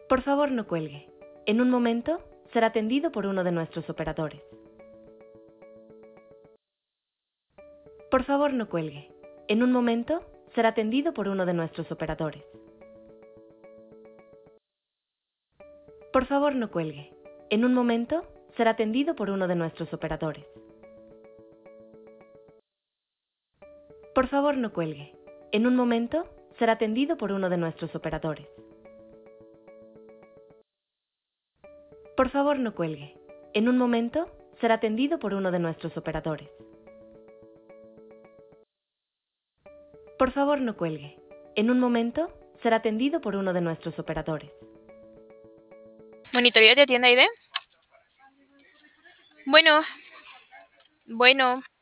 Por favor, no cuelgue. En un momento será atendido por uno de nuestros operadores. Por favor, no cuelgue. En un momento será atendido por uno de nuestros operadores. Por favor, no cuelgue. En un momento será atendido por uno de nuestros operadores. Por favor, no cuelgue. En un momento será atendido por uno de nuestros operadores. Por favor, no cuelgue. En un momento será atendido por uno de nuestros operadores. Por favor, no cuelgue. En un momento será atendido por uno de nuestros operadores. Monitoreo de tienda ID. Bueno, bueno.